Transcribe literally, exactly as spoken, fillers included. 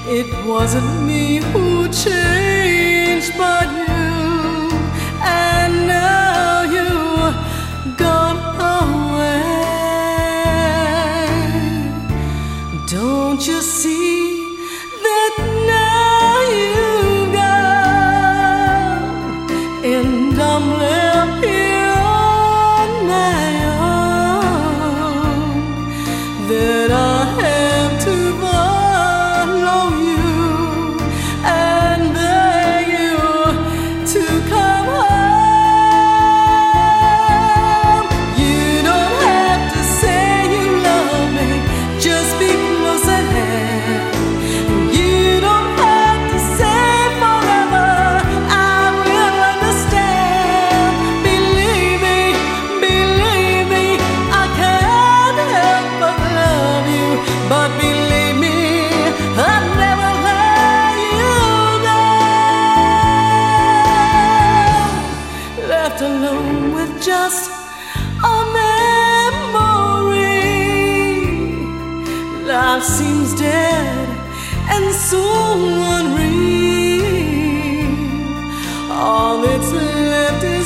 It wasn't me who changed, but you. And now you're gone away. Don't you see that now you've gone, and I'm left here on my own, that I have to follow you and beg you to come home. You don't have to say you love me, just be close at hand. You don't have to say forever, I will understand. Believe me, believe me, I can't help but love you. But believe me, I'll never let you go. Left alone with just a memory, life seems dead and so unreal. All that's left is